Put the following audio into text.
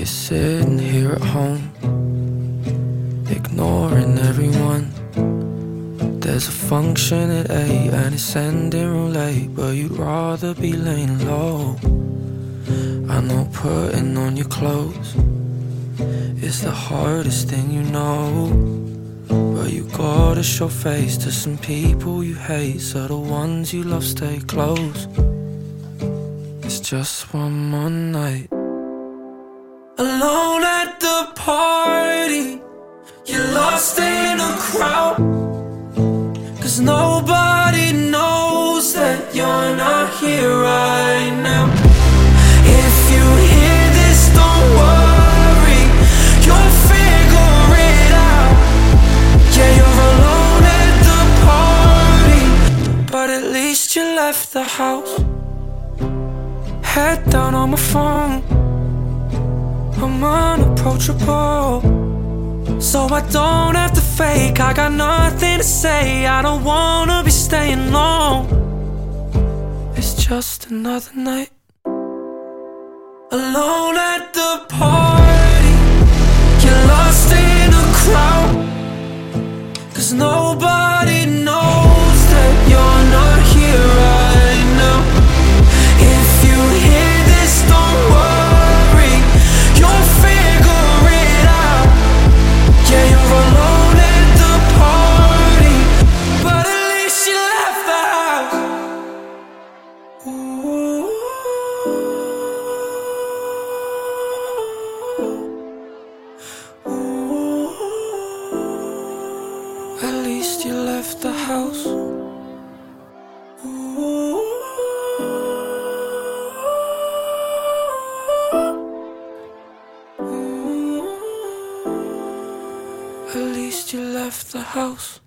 You're sitting here at home, ignoring everyone. There's a function at 8 and it's ending real late, but you'd rather be laying low. I know putting on your clothes is the hardest thing you know, but you gotta show face to some people you hate, so the ones you love stay close. It's just one more night alone at the party. You're lost in a crowd, 'cause nobody knows that you're not here right now. If you hear this, don't worry, you'll figure it out. Yeah, you're alone at the party, but at least you left the house. Head down on my phone, I'm unapproachable, so I don't have to fake. I got nothing to say, I don't wanna be staying long. It's just another night alone at the party. You're lost in a crowd, 'cause nobody knows that you're not here right now. If you hear this, don't worry, you'll figure it out. Yeah, you're alone at the party, but at least you left the house. Ooh. Ooh. At least you left the house. Ooh. At least you left the house.